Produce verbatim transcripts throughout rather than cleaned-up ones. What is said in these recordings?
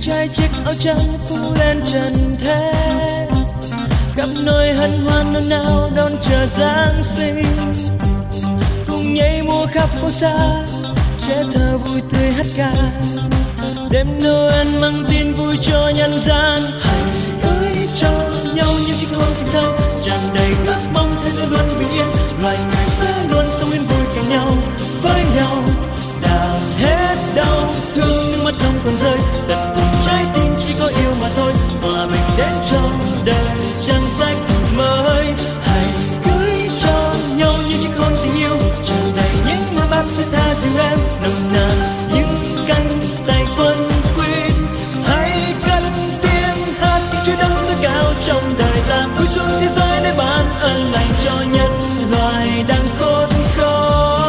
trai chiếc áo trắng phủ lên trần thế, khắp nơi hân hoan nôn nao đón chờ Giáng sinh, cùng nhảy múa khắp phố xa, trẻ thơ vui tươi hát ca, đêm Noel mang tin vui cho nhân gian. Hãy gửi cho nhau những chiếc hôn tình thơ, tràn đầy ước mong thế giới luôn bình yên, loài người sẽ luôn sống yên vui cạnh nhau, với nhau đã hết đau thương, nước mắt không còn rơi, tận cùng trái tim chỉ có yêu mà thôi, hòa bình đến cho đời trang sách mới. Hãy gửi cho nhau những chiếc hôn tình yêu, tràn đầy những hoa bát thiết tha dịu em, nồng nàn những cánh tay quân quy. Hãy cất tiếng hát những chúa đấng tối cao trong đời ta, cúi xuống thế giới để ban ơn lành cho nhân loại đang khốn khó.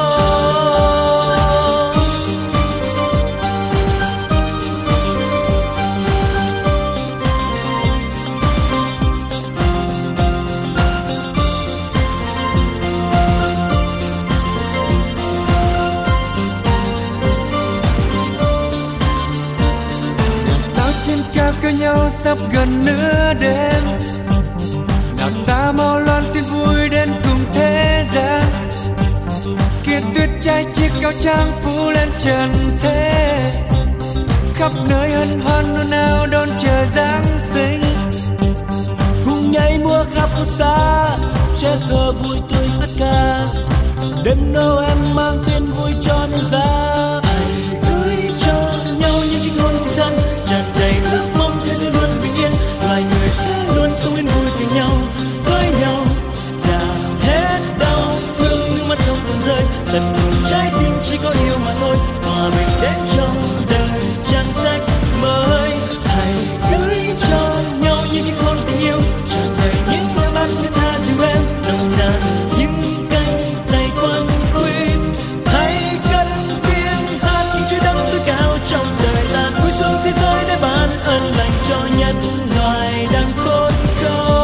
Cơ nhau sắp gần nửa đêm, nào ta mau loan tin vui đến cùng thế gian, kia tuyết trai chiếc áo trắng phủ lên trần thế, khắp nơi hân hoan nôn nao đón chờ Giáng sinh, cùng nhảy múa khắp phố xa, trẻ thơ vui tươi hát ca, đêm Noel mang tin vui cho nhân gian. Hãy gửi cho nhau những chiếc hôn tình thân, tràn đầy ước mong thế giới luôn bình yên, loài người sẽ luôn sống yên vui cùng nhau, với nhau đã hết đau thương, nước mắt không còn rơi, tận cùng trái tim chỉ có yêu mà thôi, hòa bình đến trong đời trang sách mới. Hãy gửi cho nhau những chiếc hôn tình yêu, tràn đầy những đôi mắt thiết tha dịu em, nồng nàn những cánh tay quân quy. Hãy cất tiếng hát những chúa đấng tối cao trong đời ta, cúi xuống thế giới để ban ơn lành cho nhân loại đang khốn khó.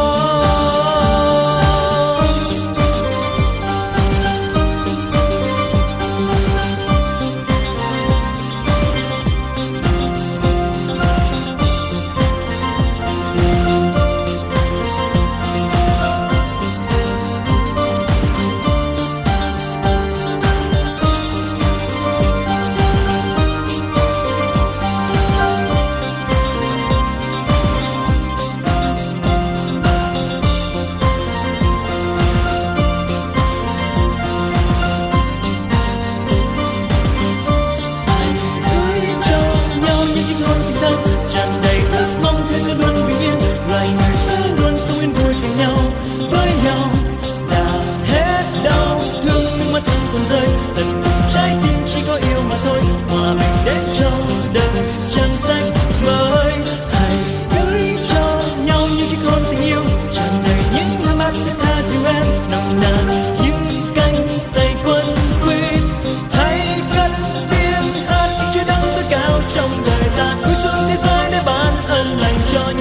Trong đời ta cúi xuống thế giới để ban ơn lành cho